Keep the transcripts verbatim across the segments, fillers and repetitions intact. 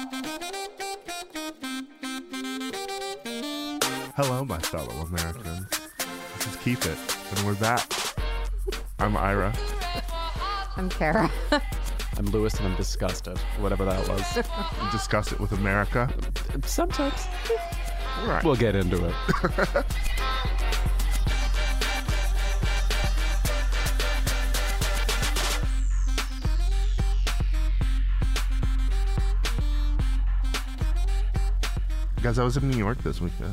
Hello, my fellow Americans. This is Keep It, and we're back. I'm Ira. I'm Kara. I'm Lewis, and I'm disgusted. Whatever that was. Discuss it with America. Sometimes. Right. We'll get into it. Guys, I was in New York this weekend,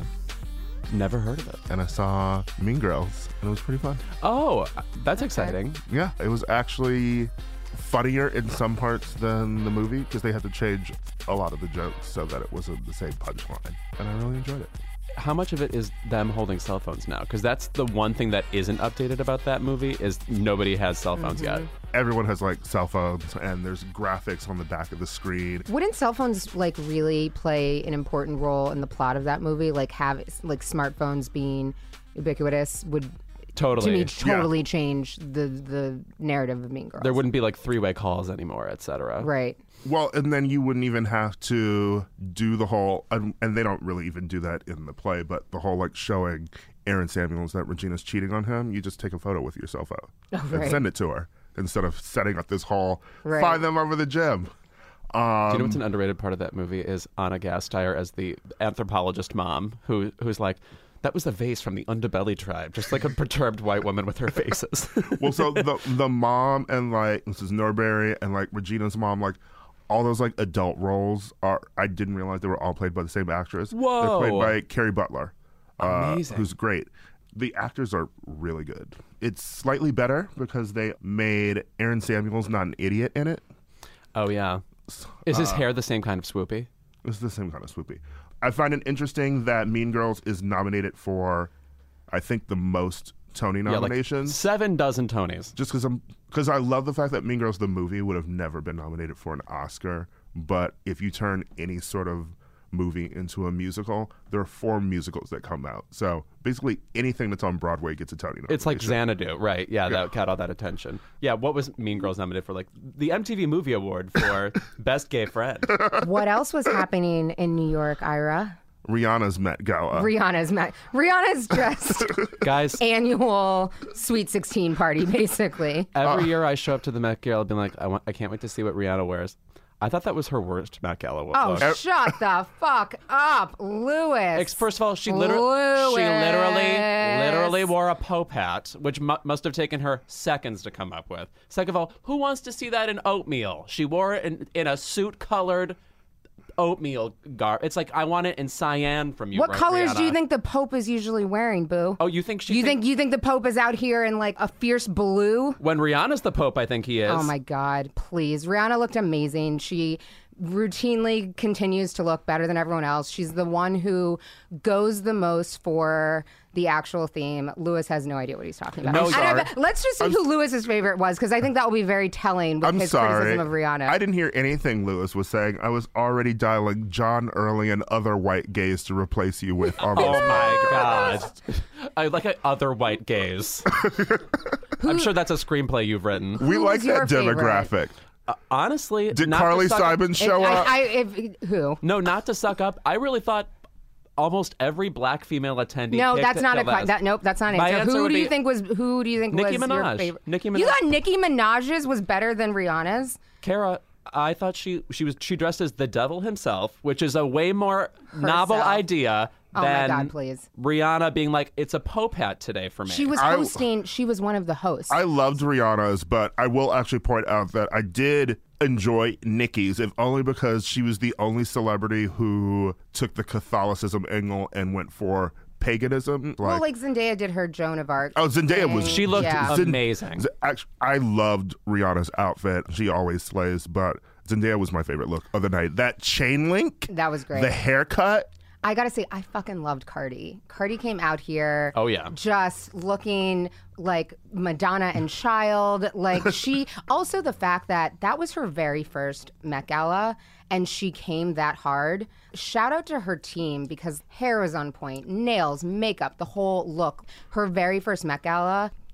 Never heard of it. and I saw Mean Girls, and it was pretty fun. Oh, that's exciting. Yeah, it was actually funnier in some parts than the movie because they had to change a lot of the jokes so that it wasn't the same punchline, and I really enjoyed it. How much of it is them holding cell phones now? Because that's the one thing that isn't updated about that movie is nobody has cell phones Mm-hmm. yet. Everyone has like cell phones, and there's graphics on the back of the screen. Wouldn't cell phones like really play an important role in the plot of that movie? Like have like smartphones being ubiquitous would Totally. to me totally change the the narrative of Mean Girls. There wouldn't be like three-way calls anymore, et cetera. Right. Well, and then you wouldn't even have to do the whole, and, and they don't really even do that in the play, but the whole like showing Aaron Samuels that Regina's cheating on him, you just take a photo with your cell phone Oh, right. and send it to her instead of setting up this whole, Right. find them over the gym. Um, Do you know what's an underrated part of that movie is Anna Gasteyer as the anthropologist mom who who's like, that was a vase from the Underbelly tribe, just like a perturbed white woman with her faces. well, so the the mom and like Missus Norbury and like Regina's mom, like all those like adult roles are, I didn't realize they were all played by the same actress. Whoa. They're played by Carrie Butler, uh, Amazing. who's great. The actors are really good. It's slightly better because they made Aaron Samuels not an idiot in it. Oh, yeah. Is his hair the same kind of swoopy? It's the same kind of swoopy. I find it interesting that Mean Girls is nominated for, I think, the most Tony Yeah, like nominations. seven dozen Tonys. Just because I'm, because I love the fact that Mean Girls the movie would have never been nominated for an Oscar. But if you turn any sort of movie into a musical, there are four musicals that come out. So basically, anything that's on Broadway gets a Tony nomination. It's like Xanadu, right? Yeah, that got all that attention. Yeah, what was Mean Girls nominated for? Like the M T V Movie Award for Best Gay Friend. What else was happening in New York, Ira? Rihanna's Met Gala. Rihanna's ma- Rihanna's just Guys, annual Sweet sixteen party, basically. every year I show up to the Met Gala being like, I, want, I can't wait to see what Rihanna wears. I thought that was her worst Met Gala look. Oh, shut the fuck up, Lewis. Ex- First of all, she literally, she literally, literally wore a Pope hat, which mu- must have taken her seconds to come up with. Second of all, who wants to see that in oatmeal? She wore it in, in a suit-colored oatmeal garb. It's like I want it in cyan from you. What Ri- colors do you Rihanna. think the Pope is usually wearing, Boo? Oh, you think she? you think you think the Pope is out here in like a fierce blue? when Rihanna's the Pope, I think he is. Oh my God, please. Rihanna looked amazing. She routinely continues to look better than everyone else. She's the one who goes the most for the actual theme. Lewis has no idea what he's talking about. No, I sorry. don't- let's just see I'm- who Lewis's favorite was, because I think that will be very telling with I'm his sorry. criticism of Rihanna. I didn't hear anything Lewis was saying. I was already dialing John Early and other white gays to replace you with on Oh this my God! I like a other white gays. I'm sure that's a screenplay you've written. We Who like was your that favorite? demographic. Uh, honestly, Did not to Carly suck up- Simon show I, up? I, if, who? No, not to suck up. I really thought almost every black female attendee. No, picked that's not a Gilles. que- that. Nope, that's not an My answer. answer Who would do you be think was? Who do you think Nicki was your Minaj. favorite? Nicki You Minaj. thought Nicki Minaj's was better than Rihanna's? Kara, I thought she she was she dressed as the devil himself, which is a way more novel Herself. idea Oh my than God, please. Rihanna being like, it's a Pope hat today for me. She was I- hosting. She was one of the hosts. I loved Rihanna's, but I will actually point out that I did enjoy Nicki's, if only because she was the only celebrity who took the Catholicism angle and went for paganism. well, like Zendaya did her Joan of Arc. Oh, Zendaya was. She looked Yeah. Zen- amazing. Z- Actually, I loved Rihanna's outfit. She always slays, but Zendaya was my favorite look of the night. That chain link, That was great. the haircut. I gotta say, I fucking loved Cardi. Cardi came out here. Oh, yeah. Just looking like Madonna and Child. Like she, also the fact that that was her very first Met Gala and she came that hard. Shout out to her team because hair was on point, nails, makeup, the whole look. Her very first Met Gala.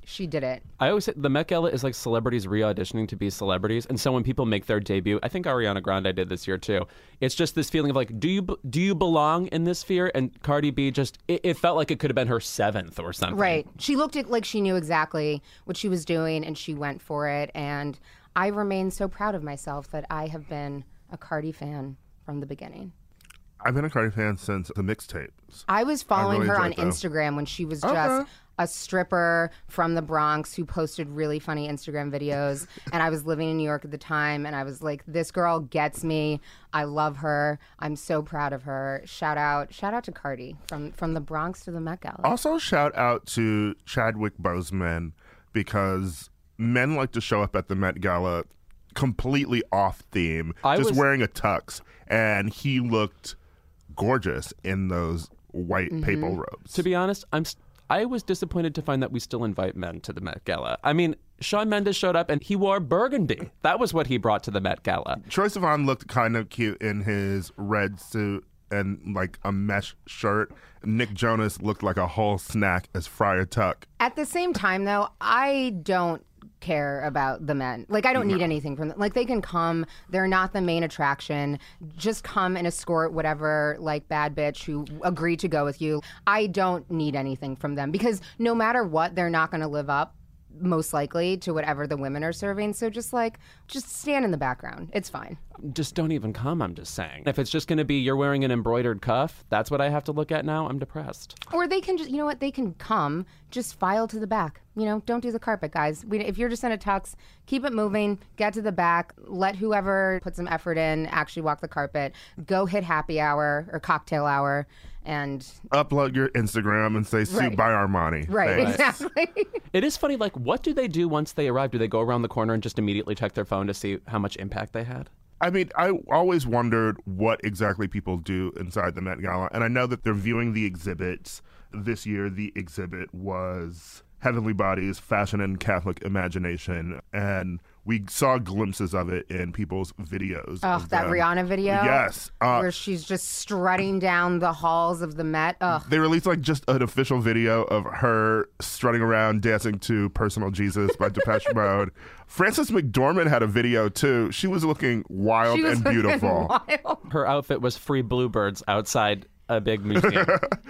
She did it. I always say the Met Gala is like celebrities re-auditioning to be celebrities, and so when people make their debut, I think Ariana Grande did this year too. It's just this feeling of like, do you do you belong in this sphere? And Cardi B just it, it felt like it could have been her seventh or something. Right. She looked at like she knew exactly what she was doing, and she went for it. And I remain so proud of myself that I have been a Cardi fan from the beginning. I've been a Cardi fan since the mixtapes. I was following really her on enjoyed them. Instagram when she was just Okay. a stripper from the Bronx who posted really funny Instagram videos. And I was living in New York at the time, and I was like, this girl gets me. I love her. I'm so proud of her. Shout out, shout out to Cardi from, from the Bronx to the Met Gala. Also, shout out to Chadwick Boseman, because men like to show up at the Met Gala completely off theme, I just was- wearing a tux, and he looked gorgeous in those white Mm-hmm. papal robes. To be honest, I'm st- I was disappointed to find that we still invite men to the Met Gala. I mean, Shawn Mendes showed up and he wore burgundy. That was what he brought to the Met Gala. Troye Sivan looked kind of cute in his red suit and like a mesh shirt. Nick Jonas looked like a whole snack as Friar Tuck. At the same time, though, I don't care about the men. Like, I don't need anything from them. Like, they can come. They're not the main attraction. Just come and escort whatever, like, bad bitch who agreed to go with you. I don't need anything from them because no matter what, they're not going to live up, most likely, to whatever the women are serving. So just, like, just stand in the background. It's fine. Just don't even come, I'm just saying. If it's just going to be you're wearing an embroidered cuff, that's what I have to look at now, I'm depressed. Or they can just, you know what, they can come, just file to the back. You know, don't do the carpet, guys. We, if you're just in a tux, keep it moving, get to the back, let whoever put some effort in actually walk the carpet, go hit happy hour or cocktail hour, and... Upload your Instagram and say, suit Right. by Armani. Right, Thanks. exactly. It is funny, like, what do they do once they arrive? Do they go around the corner and just immediately check their phone to see how much impact they had? I mean, I always wondered what exactly people do inside the Met Gala. And I know that they're viewing the exhibits. This year, the exhibit was Heavenly Bodies, Fashion and Catholic Imagination. And we saw glimpses of it in people's videos. Oh, of that them. Rihanna video? Yes. Uh, where she's just strutting down the halls of the Met. Ugh. They released like just an official video of her strutting around dancing to Personal Jesus by Depeche Mode. Frances McDormand had a video too. She was looking wild She was and looking beautiful. wild. Her outfit was free bluebirds outside a big museum.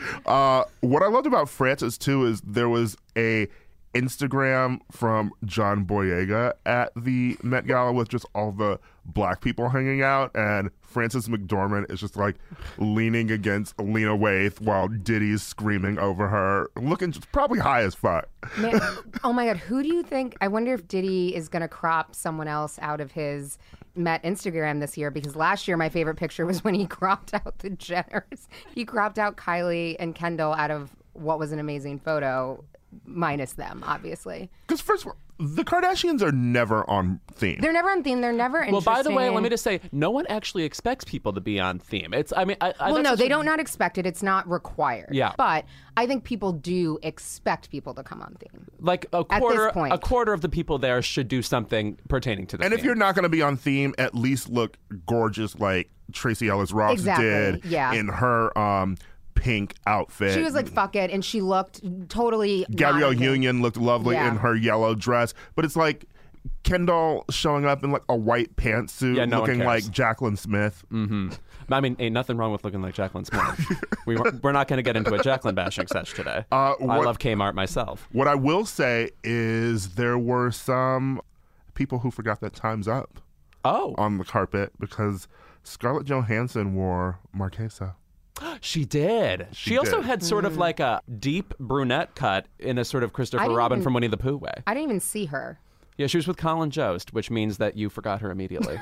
Uh, what I loved about Frances too is there was a Instagram from John Boyega at the Met Gala with just all the black people hanging out, and Frances McDormand is just like leaning against Lena Waithe while Diddy's screaming over her, looking just probably high as fuck. Man, oh my God, who do you think? I wonder if Diddy is going to crop someone else out of his Met Instagram this year, because last year my favorite picture was when he cropped out the Jenners. He cropped out Kylie and Kendall out of what was an amazing photo, minus them, obviously. Because first of all, the Kardashians are never on theme. They're never on theme. They're never Well, interesting. by the way, let me just say, no one actually expects people to be on theme. It's, I mean, I, I, Well, that's no, such they a- don't not expect it. It's not required. Yeah. But I think people do expect people to come on theme. Like a this quarter, point. a quarter of the people there should do something pertaining to the And theme. if you're not going to be on theme, at least look gorgeous like Tracy Ellis Ross Exactly, did yeah. in her um, pink outfit. She was like, fuck it. And she looked totally. not Gabrielle on theme. Union looked lovely Yeah. in her yellow dress, but it's like Kendall showing up in like a white pantsuit, Yeah, no one looking cares. like Jacqueline Smith. Mm-hmm. I mean, ain't nothing wrong with looking like Jacqueline Smith. we, we're not going to get into a Jacqueline bashing sesh today. Uh, I what- love Kmart myself. What I will say is there were some people who forgot that time's up Oh, on the carpet because Scarlett Johansson wore Marquesa. she did. She, also did. had sort of like a deep brunette cut in a sort of I Christopher didn't Robin even- from Winnie the Pooh way. I didn't even see her. Yeah, she was with Colin Jost, which means that you forgot her immediately.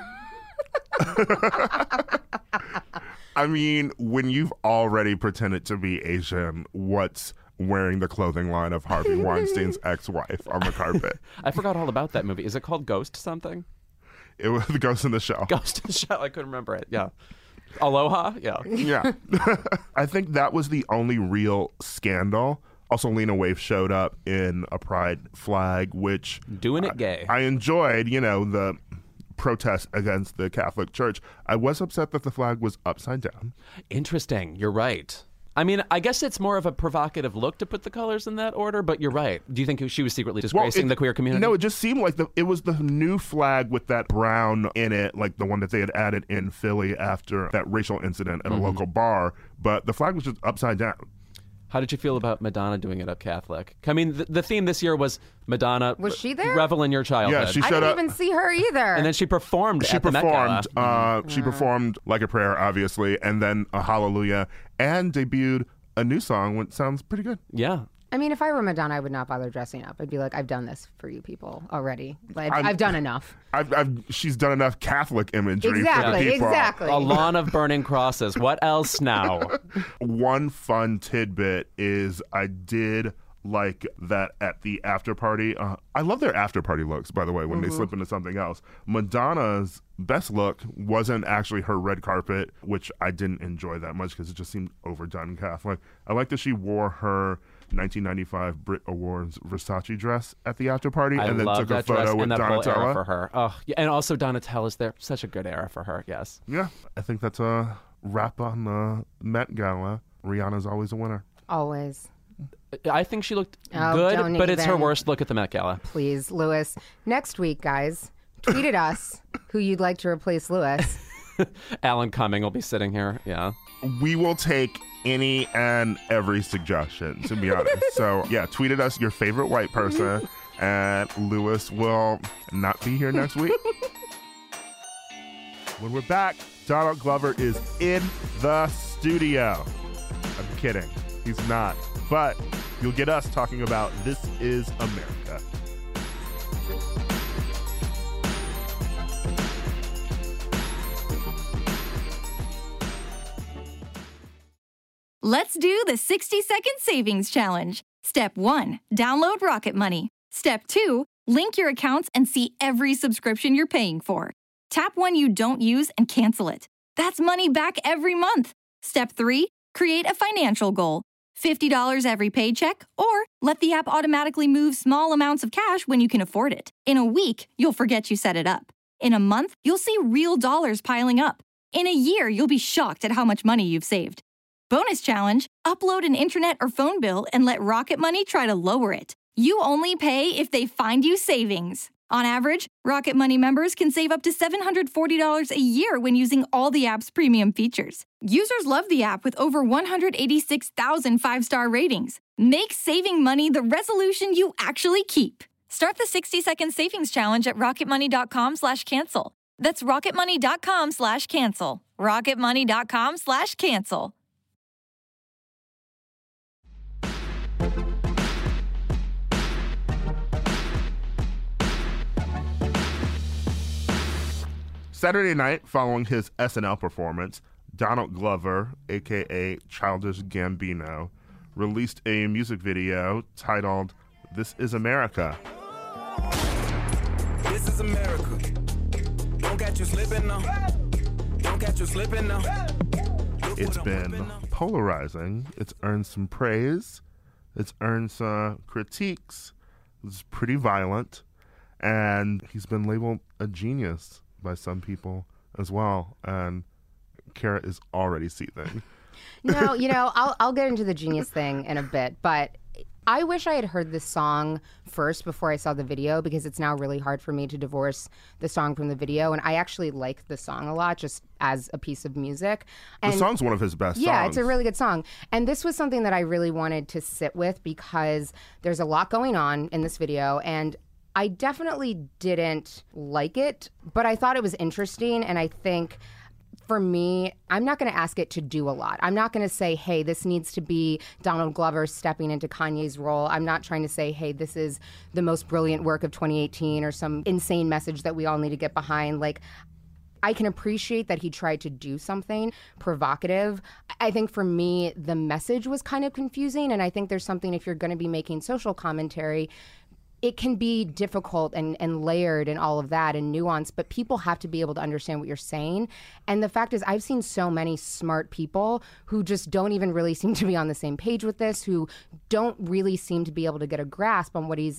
I mean, when you've already pretended to be Asian, what's wearing the clothing line of Harvey Weinstein's ex-wife on the carpet? I forgot all about that movie. Is it called Ghost something? It was the Ghost in the Shell. Ghost in the Shell. I couldn't remember it. Yeah. Aloha? Yeah. Yeah. I think that was the only real scandal. Also, Lena Waithe showed up in a pride flag, which Doing it gay. I enjoyed, you know, the protest against the Catholic Church. I was upset that the flag was upside down. Interesting. You're right. I mean, I guess it's more of a provocative look to put the colors in that order, but you're right. Do you think she was secretly disgracing Well, it- the queer community? No, it just seemed like the, it was the new flag with that brown in it, like the one that they had added in Philly after that racial incident at a Mm-hmm. local bar. But the flag was just upside down. How did you feel about Madonna doing it up Catholic? I mean, the, the theme this year was Madonna. Was she there? Revel in your childhood. Yeah, she I showed didn't up. even see her either. And then she performed She at the Met Gala. performed. Uh, she performed "Like a Prayer," obviously, and then a Hallelujah, and debuted a new song, which sounds pretty good. Yeah. I mean, if I were Madonna, I would not bother dressing up. I'd be like, I've done this for you people already. I've, I'm- I've done enough. I've, I've, she's done enough Catholic imagery for the Exactly, people. exactly. A lawn of burning crosses. What else now? One fun tidbit is I did like that at the after party. Uh, I love their after party looks, by the way, when Mm-hmm. they slip into something else. Madonna's best look wasn't actually her red carpet, which I didn't enjoy that much because it just seemed overdone Catholic. I like that she wore her nineteen ninety-five Brit Awards Versace dress at the after party I and then love took a that photo dress with and that whole era Donatella. for her. Oh, yeah, and also Donatella's there. Such a good era for her. Yes. Yeah, I think that's a wrap on the Met Gala. Rihanna's always a winner. Always. I think she looked Oh, good, don't but it's her even. worst look at the Met Gala. Please, Lewis. Next week, guys, tweet at us who you'd like to replace Lewis. Alan Cumming will be sitting here. Yeah. We will take any and every suggestion, to be honest. So, yeah, tweet at us your favorite white person, and Lewis will not be here next week. When we're back, Donald Glover is in the studio. I'm kidding. He's not. But you'll get us talking about This Is America. Let's do the sixty second savings challenge. Step one, download Rocket Money. Step two, link your accounts and see every subscription you're paying for. Tap one you don't use and cancel it. That's money back every month. Step three, create a financial goal. fifty dollars every paycheck, or let the app automatically move small amounts of cash when you can afford it. In a week, you'll forget you set it up. In a month, you'll see real dollars piling up. In a year, you'll be shocked at how much money you've saved. Bonus challenge, upload an internet or phone bill and let Rocket Money try to lower it. You only pay if they find you savings. On average, Rocket Money members can save up to seven hundred forty dollars a year when using all the app's premium features. Users love the app with over one hundred eighty-six thousand five-star ratings. Make saving money the resolution you actually keep. Start the sixty second savings challenge at rocketmoney.com slash cancel. That's rocketmoney.com slash cancel. rocketmoney.com slash cancel. Saturday night, following his S N L performance, Donald Glover, a k a. Childish Gambino, released a music video titled This Is America. This is America. Don't catch you slipping now. Don't catch you slipping now. It's been polarizing. It's earned some praise. It's earned some critiques. It's pretty violent. And he's been labeled a genius by some people as well. And Kara is already seething. No, you know, I'll I'll get into the genius thing in a bit, but I wish I had heard this song first before I saw the video, because it's now really hard for me to divorce the song from the video. And I actually like the song a lot just as a piece of music. And The song's one of his best yeah, songs. it's a really good song. And this was something that I really wanted to sit with because there's a lot going on in this video. And I definitely didn't like it, but I thought it was interesting. And I think for me, I'm not going to ask it to do a lot. I'm not going to say, hey, this needs to be Donald Glover stepping into Kanye's role. I'm not trying to say, hey, this is the most brilliant work of twenty eighteen or some insane message that we all need to get behind. Like, I can appreciate that he tried to do something provocative. I think for me, the message was kind of confusing. And I think there's something, if you're going to be making social commentary, it can be difficult and, and layered and all of that and nuanced, but people have to be able to understand what you're saying. And the fact is, I've seen so many smart people who just don't even really seem to be on the same page with this, who don't really seem to be able to get a grasp on what he's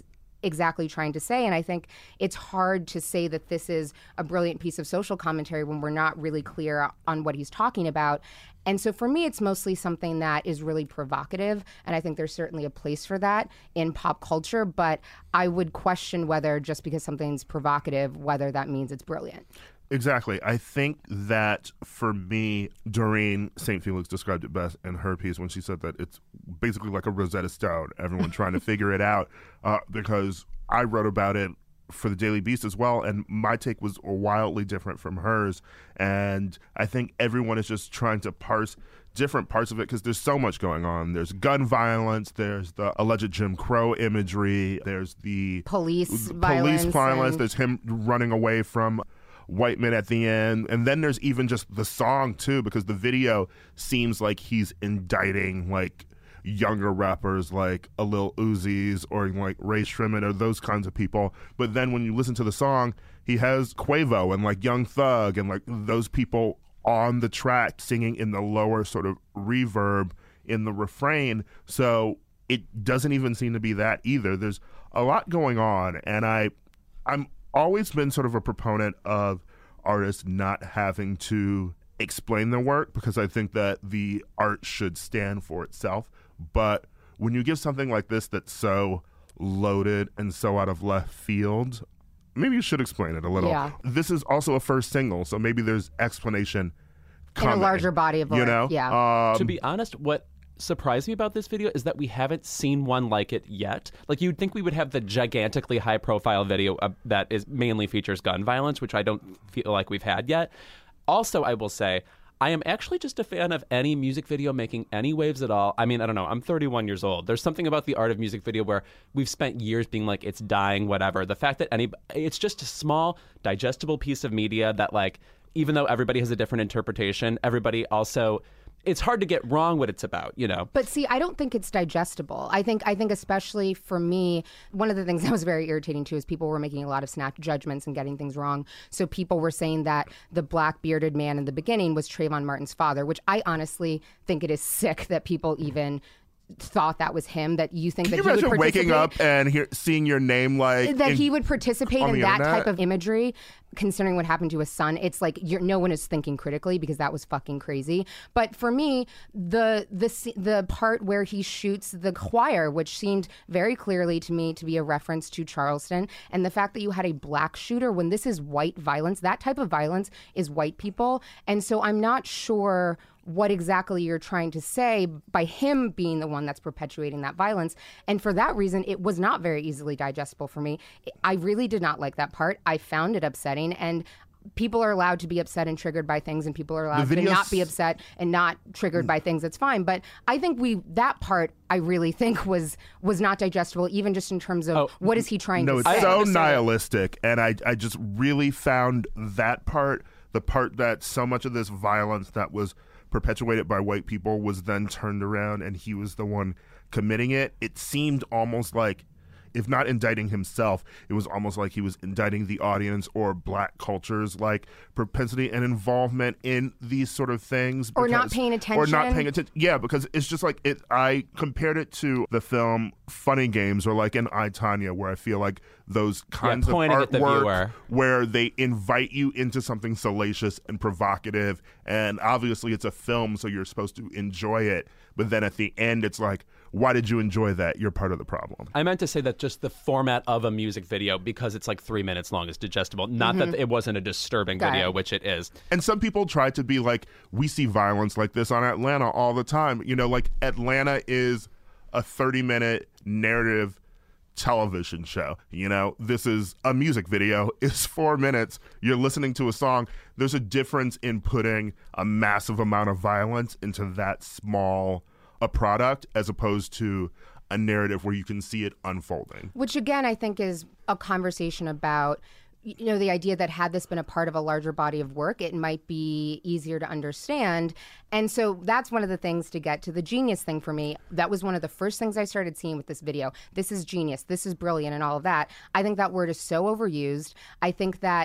exactly trying to say. And I think it's hard to say that this is a brilliant piece of social commentary when we're not really clear on what he's talking about. And so for me, it's mostly something that is really provocative. And I think there's certainly a place for that in pop culture. But I would question whether just because something's provocative, whether that means it's brilliant. Exactly. I think that for me, Doreen Saint Felix described it best in her piece when she said that it's basically like a Rosetta Stone, everyone trying to figure it out, uh, because I wrote about it for the Daily Beast as well, and my take was wildly different from hers. And I think everyone is just trying to parse different parts of it because there's so much going on. There's gun violence, there's the alleged Jim Crow imagery, there's the police police violence, violence, and... there's him running away from white men at the end, and then there's even just the song too, because the video seems like he's indicting like younger rappers like a Lil Uzi's or like Ray Shremmerd or those kinds of people. But then when you listen to the song, he has Quavo and like Young Thug and like those people on the track singing in the lower sort of reverb in the refrain. So it doesn't even seem to be that either. There's a lot going on, and I, I'm always been sort of a proponent of artists not having to explain their work because I think that the art should stand for itself. But when you give something like this that's so loaded and so out of left field, maybe you should explain it a little. Yeah. This is also a first single, so maybe there's explanation coming, in a larger body of work. You know? Yeah. Um, to be honest, what surprised me about this video is that we haven't seen one like it yet. Like, you'd think we would have the gigantically high-profile video uh, that is mainly features gun violence, which I don't feel like we've had yet. Also, I will say, I am actually just a fan of any music video making any waves at all. I mean, I don't know. I'm thirty-one years old. There's something about the art of music video where we've spent years being like, it's dying, whatever. The fact that any, it's just a small, digestible piece of media that, like, even though everybody has a different interpretation, everybody also, it's hard to get wrong what it's about, you know? But see, I don't think it's digestible. I think, I think especially for me, one of the things that was very irritating too is people were making a lot of snap judgments and getting things wrong. So people were saying that the black bearded man in the beginning was Trayvon Martin's father, which I honestly think it is sick that people even thought that was him, that you think Can that you he would imagine waking participate- up and hear, seeing your name like that in- he would participate on in the that internet? type of imagery, considering what happened to his son? It's like you're, no one is thinking critically because that was fucking crazy. But for me, the the se- the part where he shoots the choir, which seemed very clearly to me to be a reference to Charleston, and the fact that you had a black shooter when this is white violence, that type of violence is white people, and so I'm not sure what exactly you're trying to say by him being the one that's perpetuating that violence. And for that reason, it was not very easily digestible for me. I really did not like that part. I found it upsetting, and people are allowed to be upset and triggered by things, and people are allowed to not be upset and not triggered by things. That's fine. But I think we, that part, I really think was was not digestible, even just in terms of Oh, what is he trying No, to it's say. so I- nihilistic, and I, I just really found that part, the part that so much of this violence that was perpetuated by white people was then turned around and he was the one committing it. It seemed almost like, if not indicting himself, it was almost like he was indicting the audience or black culture's like propensity and involvement in these sort of things. Or not because- paying Or not attention. paying attention. Yeah, because it's just like, it. I compared it to the film Funny Games or like in I, Tonya, where I feel like those kinds of pointing at the artwork viewer. where they invite you into something salacious and provocative, and obviously it's a film, so you're supposed to enjoy it, but then at the end it's like, why did you enjoy that? You're part of the problem. I meant to say that just the format of a music video, because it's like three minutes long, is digestible. Not that it wasn't a disturbing Got video, it. which it is. And some people try to be like, we see violence like this on Atlanta all the time. You know, like Atlanta is a thirty minute narrative television show. You know, this is a music video. It's four minutes. You're listening to a song. There's a difference in putting a massive amount of violence into that small a product as opposed to a narrative where you can see it unfolding. Which again, I think is a conversation about, you know, the idea that had this been a part of a larger body of work, it might be easier to understand. And so that's one of the things to get to the genius thing for me. That was one of the first things I started seeing with this video. This is genius. This is brilliant and all of that. I think that word is so overused. I think that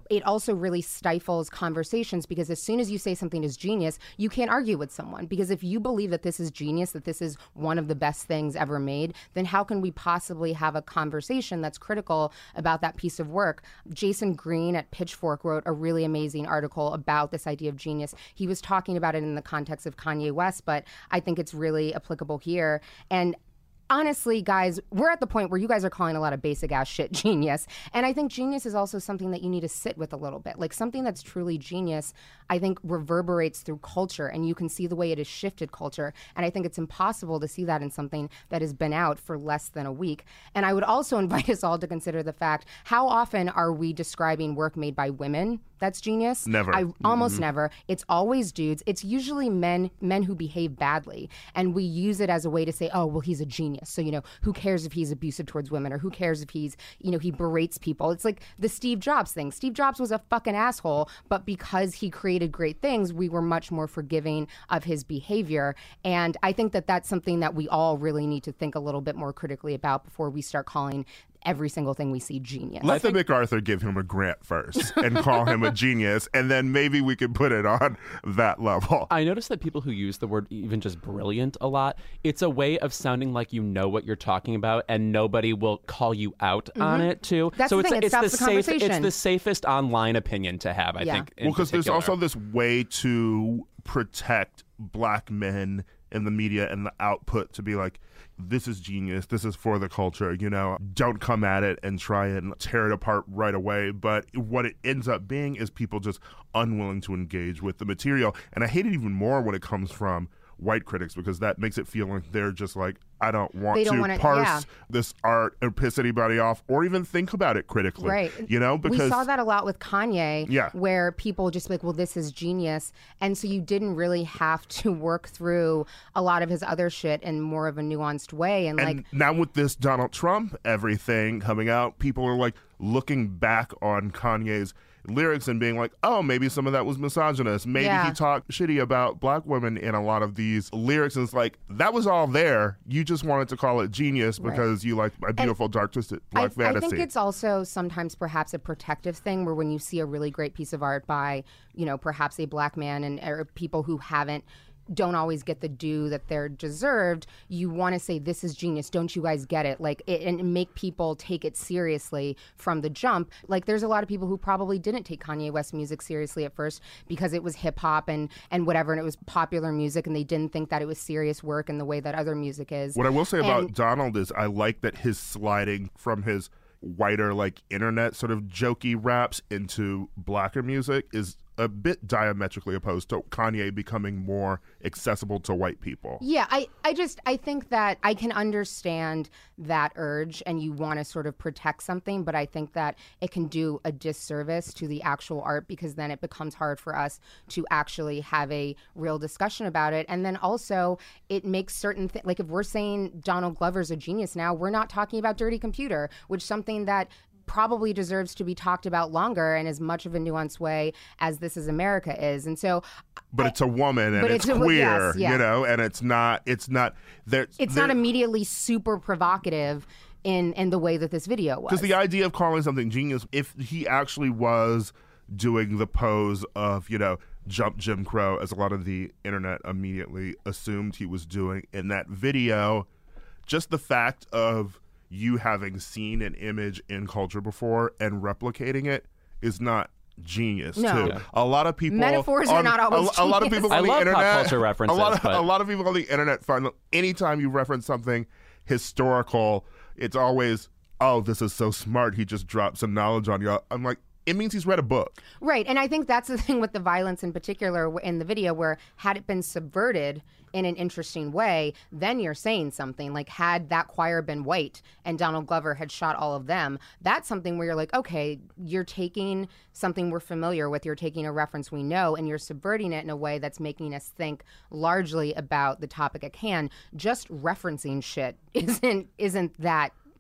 it also really stifles conversations, because as soon as you say something is genius, you can't argue with someone. Because if you believe that this is genius, that this is one of the best things ever made, then how can we possibly have a conversation that's critical about that piece of work? Jason Green at Pitchfork wrote a really amazing article about this idea of genius. He was talking about it in the context of Kanye West, but I think it's really applicable here. And honestly, guys, we're at the point where you guys are calling a lot of basic ass shit genius. And I think genius is also something that you need to sit with a little bit. Like, something that's truly genius, I think, reverberates through culture, and you can see the way it has shifted culture. And I think it's impossible to see that in something that has been out for less than a week. And I would also invite us all to consider the fact, how often are we describing work made by women that's genius? Never. I almost Mm-hmm. never. It's always dudes. It's usually men, men who behave badly. And we use it as a way to say, oh, well, he's a genius. So, you know, who cares if he's abusive towards women, or who cares if he's, you know, he berates people. It's like the Steve Jobs thing. Steve Jobs was a fucking asshole, but because he created great things, we were much more forgiving of his behavior. And I think that that's something that we all really need to think a little bit more critically about before we start calling every single thing we see genius. Let the MacArthur give him a grant first and call him a genius, and then maybe we can put it on that level. I noticed that people who use the word even just brilliant a lot, it's a way of sounding like you know what you're talking about, and nobody will call you out on it too. That's so the it's thing, it it's stops the the safe, conversation. it's the safest online opinion to have, I Yeah. think. in Well, because there's particular. also this way to protect black men in the media and the output to be like, this is genius, this is for the culture, you know, don't come at it and try and tear it apart right away. But what it ends up being is people just unwilling to engage with the material. And I hate it even more when it comes from white critics, because that makes it feel like they're just like, I don't want They don't to wanna- parse yeah. this art or piss anybody off or even think about it critically. Right. You know, because we saw that a lot with Kanye, Yeah. where people just be like, well, this is genius. And so you didn't really have to work through a lot of his other shit in more of a nuanced way. And, And like, now with this Donald Trump everything coming out, people are like looking back on Kanye's lyrics and being like, oh, maybe some of that was misogynist. Maybe Yeah. he talked shitty about black women in a lot of these lyrics. And it's like, that was all there. You just wanted to call it genius because you like my beautiful, dark, twisted black I, I fantasy. think it's also sometimes perhaps a protective thing, where when you see a really great piece of art by, you know, perhaps a black man and or people who haven't don't always get the due that they're deserved, you want to say, this is genius, don't you guys get it? Like, it, and make people take it seriously from the jump. Like, there's a lot of people who probably didn't take Kanye West music seriously at first because it was hip hop and and whatever, and it was popular music, and they didn't think that it was serious work in the way that other music is. What I will say about And- Donald is I like that his sliding from his whiter, like, internet sort of jokey raps into blacker music is a bit diametrically opposed to Kanye becoming more accessible to white people. Yeah, I, I just, I think that I can understand that urge, and you want to sort of protect something, but I think that it can do a disservice to the actual art, because then it becomes hard for us to actually have a real discussion about it. And then also it makes certain things, like if we're saying Donald Glover's a genius now, we're not talking about Dirty Computer, which is something that probably deserves to be talked about longer in as much of a nuanced way as This Is America is. And so But I- it's a woman and but it's, it's a- queer, yes, yeah. you know, and it's not, it's not, there. it's not immediately super provocative in in the way that this video was. Because the idea of calling something genius, if he actually was doing the pose of, you know, jump Jim Crow, as a lot of the internet immediately assumed he was doing in that video, just the fact of you having seen an image in culture before and replicating it is not genius No. too. Yeah. A lot of people Metaphors are on- not always a, a lot of genius. people I on the love pop internet culture references, a lot of, but- a lot of people on the internet find that anytime you reference something historical, it's always, oh, this is so smart, he just dropped some knowledge on you. I'm like, it means he's read a book. Right, and I think that's the thing with the violence in particular in the video, where had it been subverted in an interesting way, then you're saying something. Like, had that choir been white and Donald Glover had shot all of them, that's something where you're like, okay, you're taking something we're familiar with, you're taking a reference we know, and you're subverting it in a way that's making us think largely about the topic at hand. Just referencing shit isn't isn't that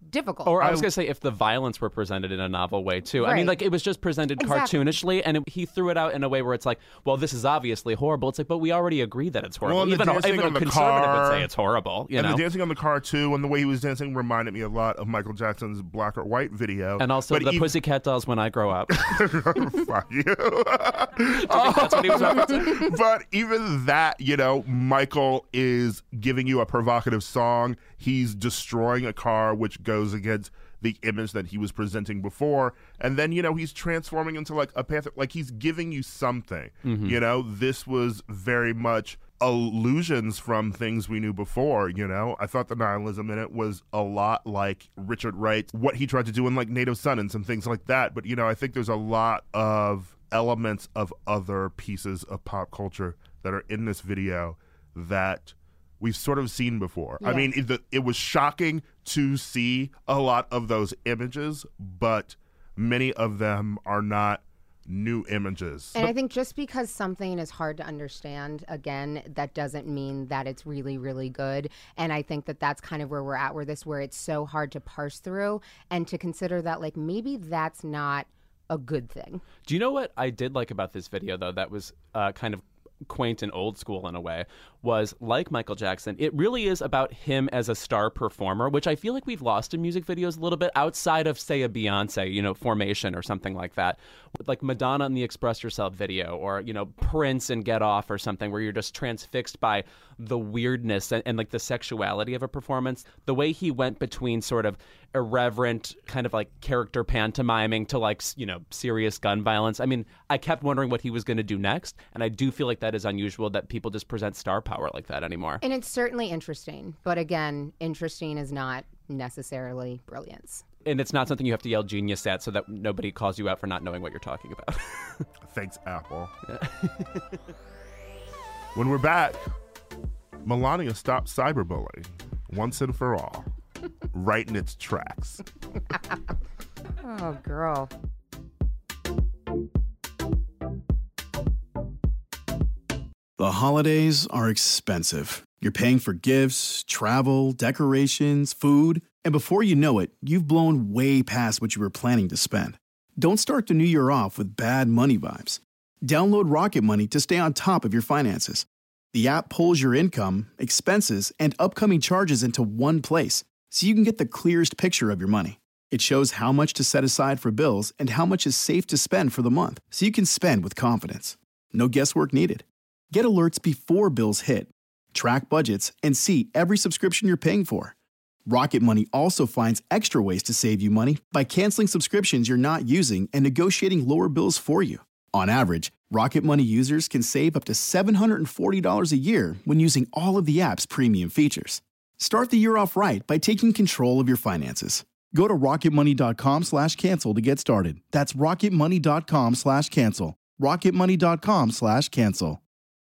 difficult. Or I was going to say, if the violence were presented in a novel way, too. I Right. mean, like, it was just presented Exactly. cartoonishly, and it, he threw it out in a way where it's like, well, this is obviously horrible. It's like, but we already agree that it's horrible. Well, and the even a, dancing even a on the conservative car, would say it's horrible, you and know? the dancing on the car, too, and the way he was dancing reminded me a lot of Michael Jackson's Black or White video. And also But the even- Pussycat Dolls When I Grow Up. Fuck you. That's what he was referencing. But even that, you know, Michael is giving you a provocative song. He's destroying a car, which goes against the image that he was presenting before. And then, you know, he's transforming into like a panther. Like he's giving you something. Mm-hmm. You know, this was very much allusions from things we knew before, you know? I thought the nihilism in it was a lot like Richard Wright, what he tried to do in like Native Son and some things like that. But, you know, I think there's a lot of elements of other pieces of pop culture that are in this video that we've sort of seen before. I Yeah. mean, it, it was shocking to see a lot of those images, but many of them are not new images. And I think just because something is hard to understand, again, that doesn't mean that it's really, really good. And I think that that's kind of where we're at, where this, where it's so hard to parse through and to consider that, like, maybe that's not a good thing. Do you know what I did like about this video, though, that was uh, kind of quaint and old school in a way, was like Michael Jackson, it really is about him as a star performer, which I feel like we've lost in music videos a little bit outside of, say, a Beyonce, you know, Formation or something like that. Like Madonna in the Express Yourself video, or, you know, Prince in Get Off or something, where you're just transfixed by the weirdness and, and like the sexuality of a performance. The way he went between sort of irreverent kind of like character pantomiming to like, you know, serious gun violence. I mean, I kept wondering what he was going to do next. And I do feel like that is unusual that people just present star power like that anymore. And it's certainly interesting. But again, interesting is not necessarily brilliance. And it's not something you have to yell genius at so that nobody calls you out for not knowing what you're talking about. Thanks, Apple. When we're back, Melania stopped cyberbullying once and for all, right in its tracks. Oh, girl. The holidays are expensive. You're paying for gifts, travel, decorations, food, and before you know it, you've blown way past what you were planning to spend. Don't start the new year off with bad money vibes. Download Rocket Money to stay on top of your finances. The app pulls your income, expenses, and upcoming charges into one place, so you can get the clearest picture of your money. It shows how much to set aside for bills and how much is safe to spend for the month, so you can spend with confidence. No guesswork needed. Get alerts before bills hit, track budgets, and see every subscription you're paying for. Rocket Money also finds extra ways to save you money by canceling subscriptions you're not using and negotiating lower bills for you. On average, Rocket Money users can save up to seven hundred forty dollars a year when using all of the app's premium features. Start the year off right by taking control of your finances. Go to rocketmoney.com slash cancel to get started. That's rocketmoney.com slash cancel. rocketmoney.com slash cancel.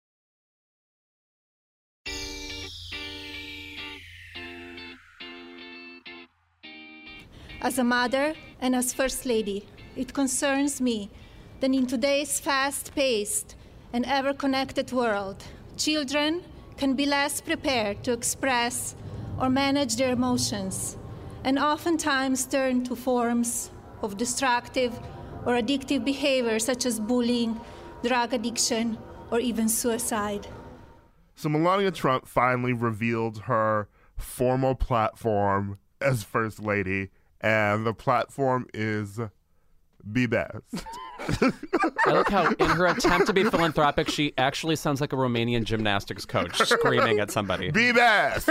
As a mother and as First Lady, it concerns me that in today's fast-paced and ever-connected world, children can be less prepared to express or manage their emotions, and oftentimes turn to forms of destructive or addictive behavior such as bullying, drug addiction, or even suicide. So Melania Trump finally revealed her formal platform as First Lady, and the platform is Be Best. I like how in her attempt to be philanthropic, she actually sounds like a Romanian gymnastics coach screaming at somebody. Be Best!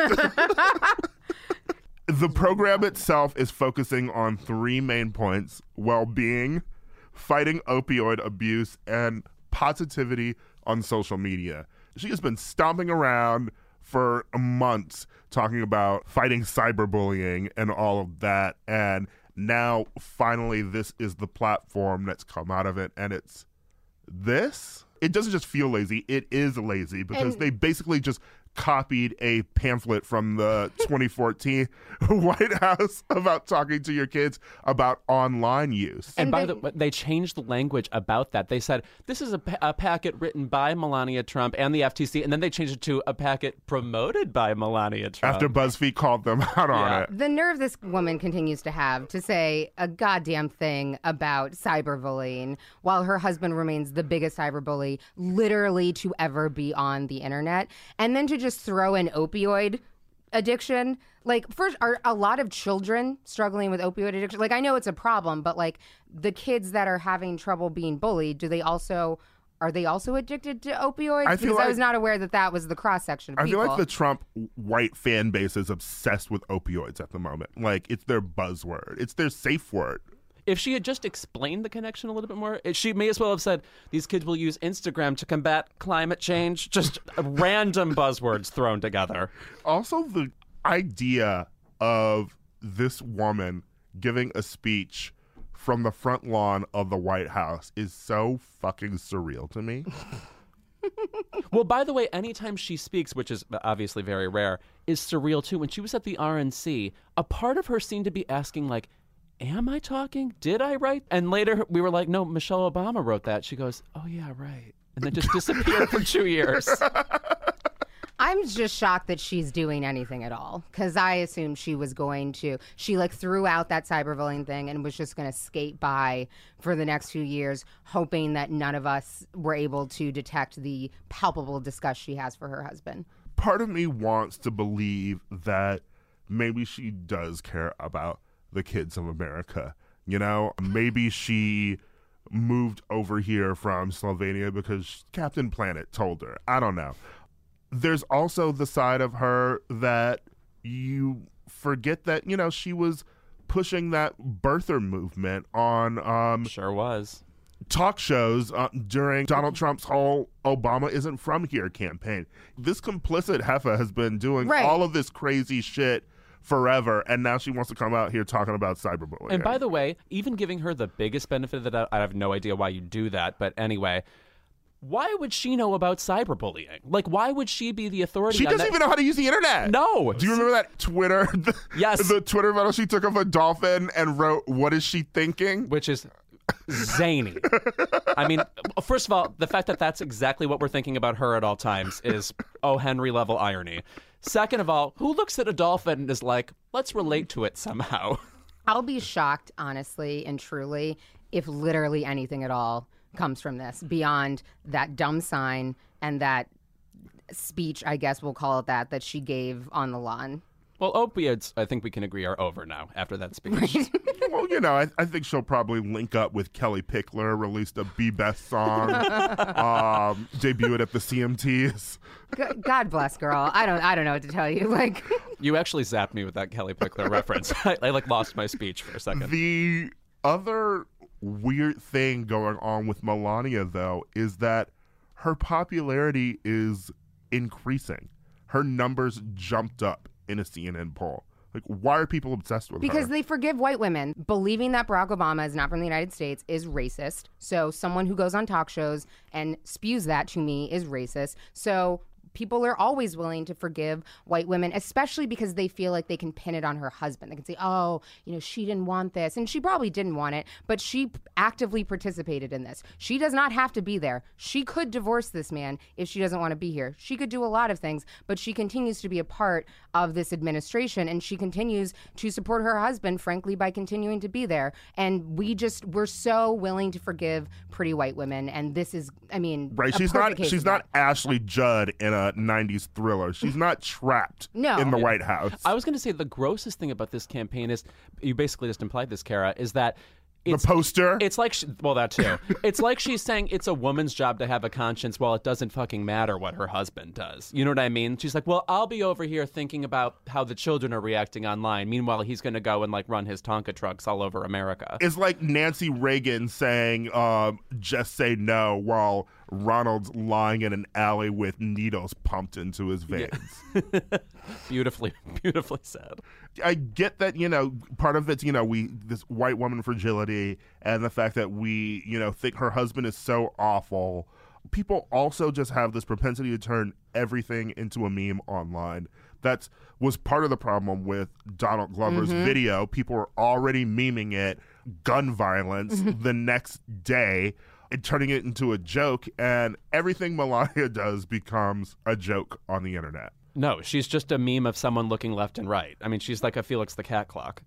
The program itself is focusing on three main points: well-being, fighting opioid abuse, and positivity on social media. She has been stomping around for months talking about fighting cyberbullying and all of that, and now finally this is the platform that's come out of it, and it's this. It doesn't just feel lazy, it is lazy, because And- they basically just copied a pamphlet from the twenty fourteen White House about talking to your kids about online use. And, And by they- the way, they changed the language about that. They said, this is a, pa- a packet written by Melania Trump and the F T C, and then they changed it to a packet promoted by Melania Trump. After BuzzFeed called them out on Yeah. it. The nerve this woman continues to have to say a goddamn thing about cyberbullying while her husband remains the biggest cyberbully literally to ever be on the internet. And then to just throw in opioid addiction. Like, first, are a lot of children struggling with opioid addiction? Like, I know it's a problem, but like the kids that are having trouble being bullied, do they also... Are they also addicted to opioids? I feel because I was like- not aware that that was the cross section of I people. feel like the Trump white fan base is obsessed with opioids at the moment. Like, it's their buzzword. It's their safe word. If she had just explained the connection a little bit more, it, she may as well have said, these kids will use Instagram to combat climate change. Just random buzzwords thrown together. Also, the idea of this woman giving a speech from the front lawn of the White House is so fucking surreal to me. Well, by the way, anytime she speaks, which is obviously very rare, is surreal too. When she was at the R N C, a part of her seemed to be asking, like, am I talking? Did I write? And later we were like, no, Michelle Obama wrote that. She goes, oh, yeah, right. And then just disappeared for two years. I'm just shocked that she's doing anything at all, because I assumed she was going to. She like threw out that cyberbullying thing and was just going to skate by for the next few years, hoping that none of us were able to detect the palpable disgust she has for her husband. Part of me wants to believe that maybe she does care about the kids of America. You know, maybe she moved over here from Slovenia because Captain Planet told her. I don't know. There's also the side of her that you forget that, you know, she was pushing that birther movement on um, Sure was. talk shows uh, during Donald Trump's whole Obama isn't from here campaign. This complicit heifer has been doing Right. all of this crazy shit forever, and now she wants to come out here talking about cyberbullying. And by the way, even giving her the biggest benefit of the doubt, I have no idea why you do that, but anyway, why would she know about cyberbullying? Like, why would she be the authority she on doesn't that? even know how to use the internet. No. Do you remember that Twitter? The, Yes. The Twitter photo she took of a dolphin and wrote, "What is she thinking?" Which is zany. I mean, first of all, the fact that that's exactly what we're thinking about her at all times is O. Henry level irony. Second of all, who looks at a dolphin and is like, let's relate to it somehow? I'll be shocked, honestly and truly, if literally anything at all comes from this beyond that dumb sign and that speech, I guess we'll call it that, that she gave on the lawn. Well, opiates, I think we can agree, are over now after that speech. Well, you know, I, I think she'll probably link up with Kelly Pickler, released a Be Best song, um, debuted at the C M Ts. G- God bless, girl. I don't. I don't know what to tell you. Like, You actually zapped me with that Kelly Pickler reference. I, I like lost my speech for a second. The other weird thing going on with Melania, though, is that her popularity is increasing. Her numbers jumped up in a C N N poll. Like, why are people obsessed with because her? they forgive white women. Believing that Barack Obama is not from the United States is racist. So someone who goes on talk shows and spews that to me is racist. So people are always willing to forgive white women, especially because they feel like they can pin it on her husband. They can say, oh, you know, she didn't want this. And she probably didn't want it, but she actively participated in this. She does not have to be there. She could divorce this man if she doesn't want to be here. She could do a lot of things, but she continues to be a part of this administration, and she continues to support her husband, frankly, by continuing to be there. And we just, we're so willing to forgive pretty white women. And this is, I mean, Right, a she's perfect not case she's of not that. Ashley Judd in a nineties thriller. She's not trapped No. in the White House. I was going to say the grossest thing about this campaign is, you basically just implied this, Kara, is that the it's, poster. It's like, she, well, that too. It's like she's saying it's a woman's job to have a conscience while it doesn't fucking matter what her husband does. You know what I mean? She's like, well, I'll be over here thinking about how the children are reacting online. Meanwhile, he's going to go and like run his Tonka trucks all over America. It's like Nancy Reagan saying, um, just say no, while Ronald's lying in an alley with needles pumped into his veins. Beautifully, beautifully said. I get that, you know, part of it's, you know, we, this white woman fragility and the fact that we, you know, think her husband is so awful. people also just have this propensity to turn everything into a meme online. That was part of the problem with Donald Glover's Mm-hmm. video. People were already memeing it, gun violence, the next day, and turning it into a joke. And everything Melania does becomes a joke on the internet. No, she's just a meme of someone looking left and right. I mean, she's like a Felix the Cat clock.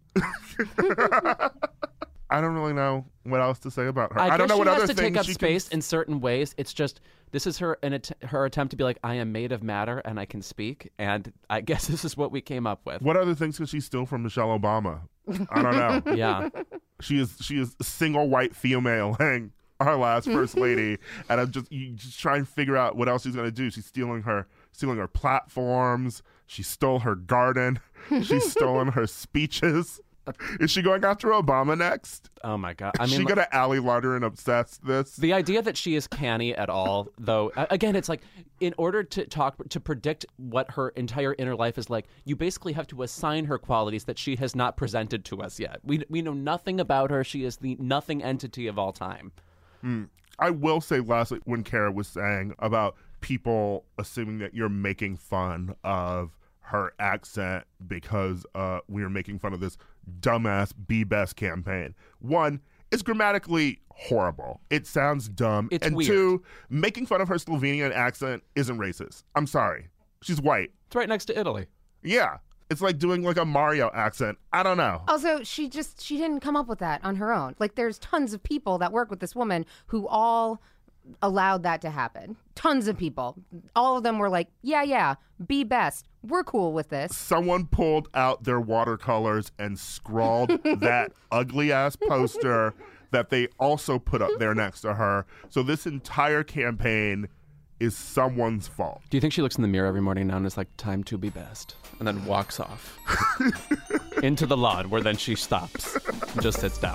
I don't really know what else to say about her. I, I, don't guess know what she other has to things take up she space can... in certain ways. It's just this is her an att- her attempt to be like, I am made of matter and I can speak. And I guess this is what we came up with. What other things could she steal from Michelle Obama? I don't know. Yeah. She is she is a single white female, hang our last first lady, and I'm just you just try and figure out what else she's gonna do. She's stealing her stealing her platforms. She stole her garden. She's stolen her speeches. Is she going after Obama next? Oh my God. I Is mean, she like, gonna Ally Larder and obsess this? the idea that she is canny at all, though, a- again, it's like in order to talk to predict what her entire inner life is like, you basically have to assign her qualities that she has not presented to us yet. We we know nothing about her. She is the nothing entity of all time. Mm. I will say lastly, when Kara was saying about people assuming that you're making fun of her accent because uh, we are making fun of this dumbass Be Best campaign. One, it's grammatically horrible. It sounds dumb. It's and weird. two, making fun of her Slovenian accent isn't racist. I'm sorry. She's white. It's right next to Italy. Yeah. It's like doing like a Mario accent. I don't know. Also, she just she didn't come up with that on her own. Like, there's tons of people that work with this woman who all allowed that to happen. Tons of people. All of them were like, yeah, yeah, Be Best. We're cool with this. Someone pulled out their watercolors and scrawled that ugly ass poster that they also put up there next to her. So this entire campaign is someone's fault. Do you think she looks in the mirror every morning now and is like, time to be best? And then walks off into the lawn where then she stops and just sits down.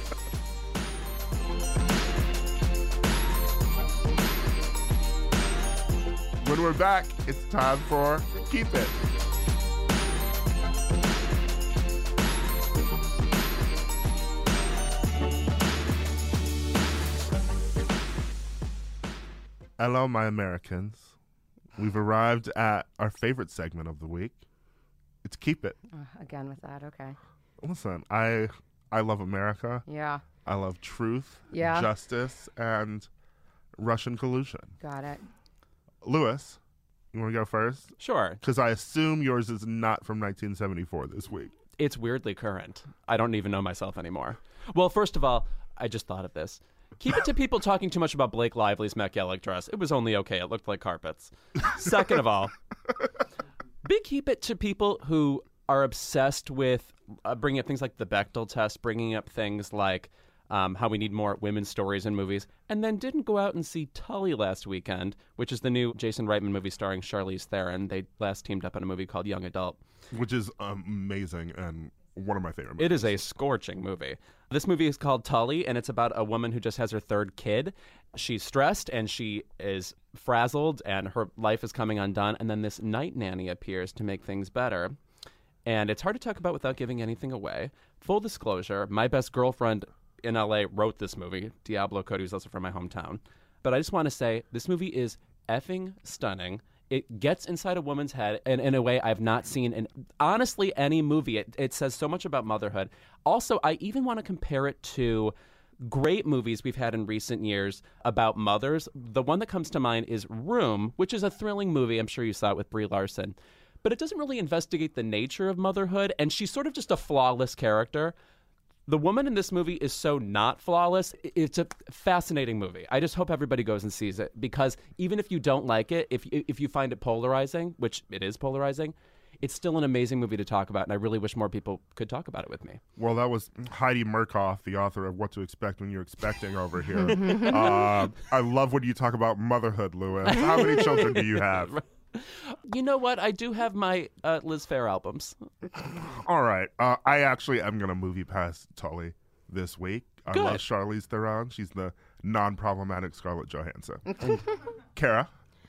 When we're back, it's time for Keep It. Hello, my Americans. We've arrived at our favorite segment of the week. It's Keep It. Uh, again with that, okay. Listen, I I love America. Yeah, I love truth, Yeah. justice, and Russian collusion. got it. Lewis, you want to go first? Sure. Because I assume yours is not from nineteen seventy-four this week. It's weirdly current. I don't even know myself anymore. Well, first of all, I just thought of this. Keep it to people talking too much about Blake Lively's Met Gala dress. It was only okay. It looked like carpets. Second of all, big keep it to people who are obsessed with uh, bringing up things like the Bechdel test, bringing up things like um, how we need more women's stories in movies, and then didn't go out and see Tully last weekend, which is the new Jason Reitman movie starring Charlize Theron. They last teamed up in a movie called Young Adult. Which is amazing and one of my favorite movies. It is a scorching movie. This movie is called Tully, and it's about a woman who just has her third kid. She's stressed, and she is frazzled, and her life is coming undone. And then this night nanny appears to make things better. And it's hard to talk about without giving anything away. Full disclosure, my best girlfriend in L A wrote this movie, Diablo Cody, who's also from my hometown. But I just want to say, this movie is effing stunning. It gets inside a woman's head in, in a way I've not seen in, honestly, any movie. It, it says so much about motherhood. Also, I even want to compare it to great movies we've had in recent years about mothers. The one that comes to mind is Room, which is a thrilling movie. I'm sure you saw it with Brie Larson. But it doesn't really investigate the nature of motherhood, and she's sort of just a flawless character. The woman in this movie is so not flawless. It's a fascinating movie. I just hope everybody goes and sees it, because even if you don't like it, if if you find it polarizing, which it is polarizing, it's still an amazing movie to talk about, and I really wish more people could talk about it with me. Well, that was Heidi Murkoff, the author of What to Expect When You're Expecting over here. uh, I love when you talk about motherhood, Lewis. How many children do you have? You know what? I do have my uh, Liz Phair albums. All right. Uh, I actually am going to movie past Tully this week. I Good. love Charlize Theron. She's the non-problematic Scarlett Johansson. Kara?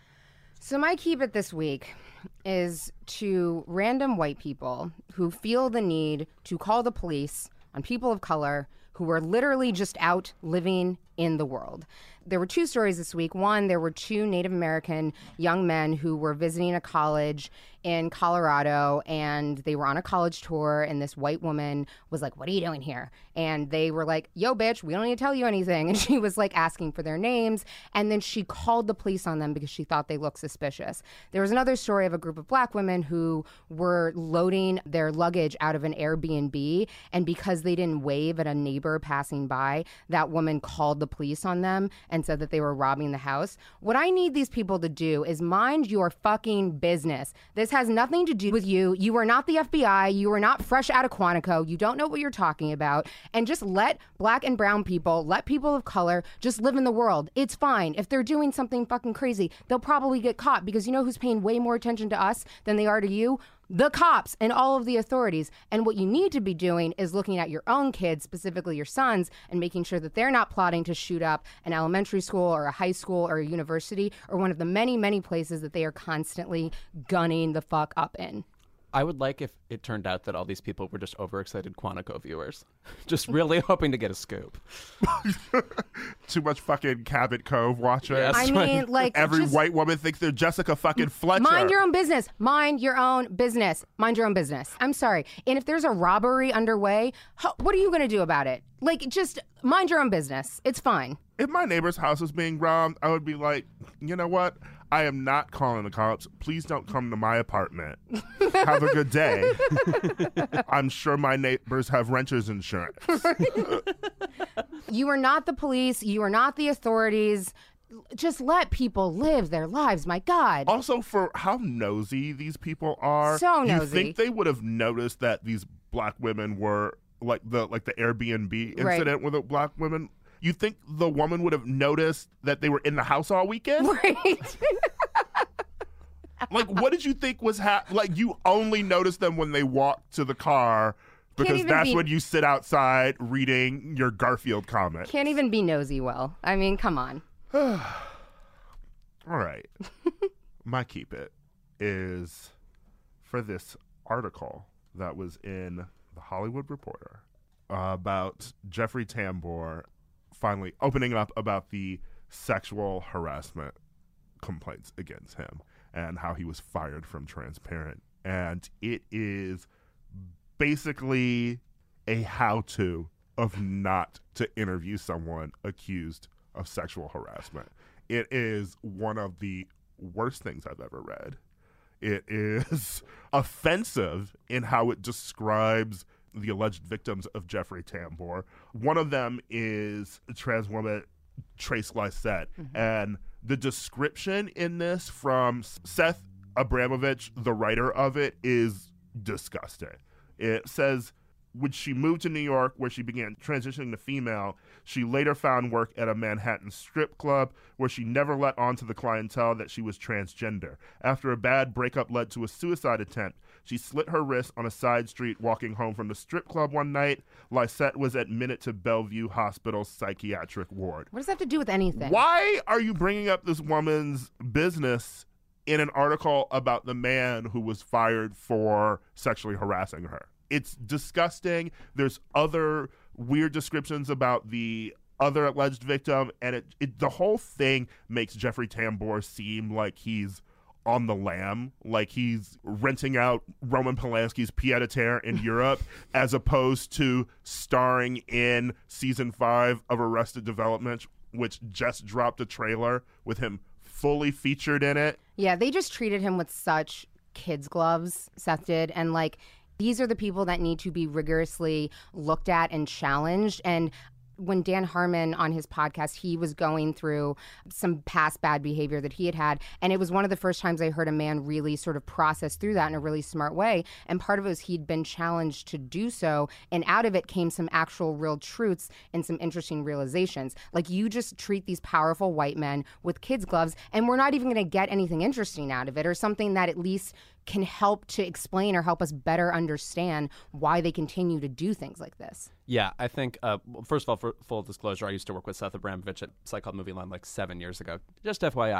So my keep it this week is to random white people who feel the need to call the police on people of color who are literally just out living in the world. There were two stories this week. One, there were two Native American young men who were visiting a college in Colorado, and they were on a college tour, and this white woman was like, what are you doing here? And they were like, yo, bitch, we don't need to tell you anything. And she was like asking for their names, and then she called the police on them because she thought they looked suspicious. There was another story of a group of black women who were loading their luggage out of an Airbnb, and because they didn't wave at a neighbor passing by, that woman called the police on them and said that they were robbing the house. What I need these people to do is mind your fucking business. This has nothing to do with you. You are not the F B I. You are not fresh out of Quantico. You don't know what you're talking about. And just let black and brown people, let people of color just live in the world. It's fine. If they're doing something fucking crazy, they'll probably get caught, because you know who's paying way more attention to us than they are to you? The cops and all of the authorities. And what you need to be doing is looking at your own kids, specifically your sons, and making sure that they're not plotting to shoot up an elementary school or a high school or a university or one of the many, many places that they are constantly gunning the fuck up in. I would like if it turned out that all these people were just overexcited Quantico viewers, just really hoping to get a scoop. Too much fucking Cabot Cove watching. Yes. I mean, like, every just white woman thinks they're Jessica fucking Fletcher. mind your own business. Mind your own business. Mind your own business. I'm sorry. And if there's a robbery underway, how, what are you going to do about it? Like, just mind your own business. It's fine. If my neighbor's house was being robbed, I would be like, you know what? I am not calling the cops. Please don't come to my apartment. Have a good day. I'm sure my neighbors have renter's insurance. You are not the police. You are not the authorities. Just let people live their lives. My God. Also, for how nosy these people are. So You nosy. think they would have noticed that these black women were like the like the Airbnb Right. incident with the black women? You think the woman would have noticed that they were in the house all weekend? Right. Like, what did you think was happening? Like, you only noticed them when they walked to the car because even that's be- when you sit outside reading your Garfield comic. Can't even be nosy well. I mean, come on. All right. My keep it is for this article that was in The Hollywood Reporter about Jeffrey Tambor finally opening up about the sexual harassment complaints against him and how he was fired from Transparent. And it is basically a how-to of not to interview someone accused of sexual harassment. It is one of the worst things I've ever read. It is offensive in how it describes the alleged victims of Jeffrey Tambor. One of them is a trans woman, Trace Lysette. Mm-hmm. And the description in this from Seth Abramovich, the writer of it, is disgusting. It says, when she moved to New York, where she began transitioning to female, she later found work at a Manhattan strip club where she never let on to the clientele that she was transgender. After a bad breakup led to a suicide attempt, she slit her wrist on a side street walking home from the strip club one night. Lysette was admitted to Bellevue Hospital's psychiatric ward. What does that have to do with anything? Why are you bringing up this woman's business in an article about the man who was fired for sexually harassing her? It's disgusting. There's other weird descriptions about the other alleged victim, and it, it the whole thing makes Jeffrey Tambor seem like he's on the lam, like he's renting out Roman Polanski's pied-à-terre in Europe, as opposed to starring in season five of Arrested Development, which just dropped a trailer with him fully featured in it. Yeah, they just treated him with such kids' gloves, Seth did, and like, these are the people that need to be rigorously looked at and challenged. And when Dan Harmon on his podcast, he was going through some past bad behavior that he had had. And it was one of the first times I heard a man really sort of process through that in a really smart way. And part of it was he'd been challenged to do so. And out of it came some actual real truths and some interesting realizations. Like, you just treat these powerful white men with kids' gloves, and we're not even going to get anything interesting out of it, or something that at least can help to explain or help us better understand why they continue to do things like this. Yeah, I think, uh, well, first of all, for full disclosure, I used to work with Seth Abramovich at a site called Movie Line like seven years ago. Just F Y I.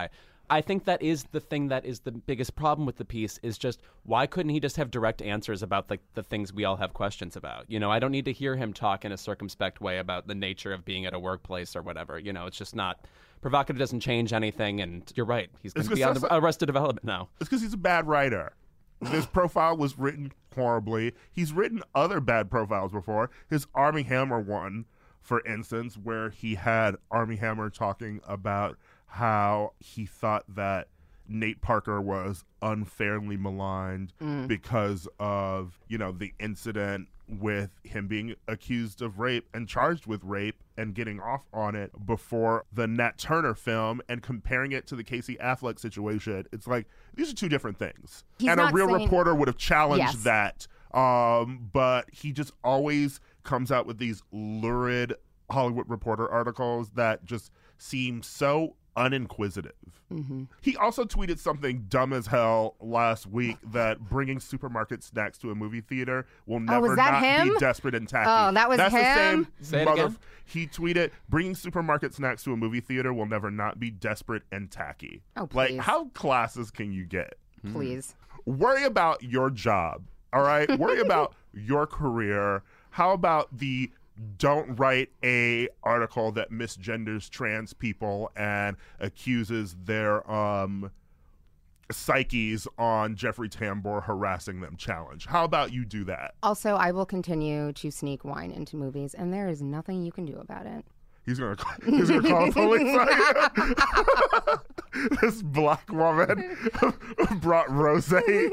I think that is the thing that is the biggest problem with the piece is just why couldn't he just have direct answers about the, the things we all have questions about? You know, I don't need to hear him talk in a circumspect way about the nature of being at a workplace or whatever. You know, it's just not provocative, doesn't change anything. And you're right. He's going to be on the Arrested Development now. It's because he's a bad writer. This profile was written horribly. He's written other bad profiles before. His Armie Hammer one, for instance, where he had Armie Hammer talking about how he thought that Nate Parker was unfairly maligned mm. because of, you know, the incident with him being accused of rape and charged with rape and getting off on it before the Nat Turner film, and comparing it to the Casey Affleck situation. It's like, these are two different things. He's and a real saying... reporter would have challenged yes. that. Um, but he just always comes out with these lurid Hollywood Reporter articles that just seem so uninquisitive. Mm-hmm. He also tweeted something dumb as hell last week that bringing supermarket snacks to a movie theater will never oh, was that not him? be desperate and tacky. Oh, that was That's him? the same Say it mother- again? He tweeted, bringing supermarket snacks to a movie theater will never not be desperate and tacky. Oh, please. Like, how classes can you get? Please. Worry about your job, all right? Worry about your career. How about the don't write a article that misgenders trans people and accuses their um psyches on Jeffrey Tambor harassing them challenge? How about you do that? Also, I will continue to sneak wine into movies, and there is nothing you can do about it. He's gonna call, he's gonna call the police. This black woman brought rosé.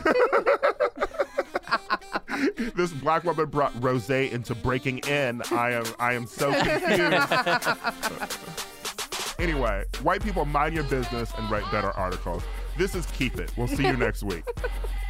This black woman brought rosé into Breaking In. I am I am so confused. Anyway, white people, mind your business and write better articles. This is Keep It. We'll see you next week.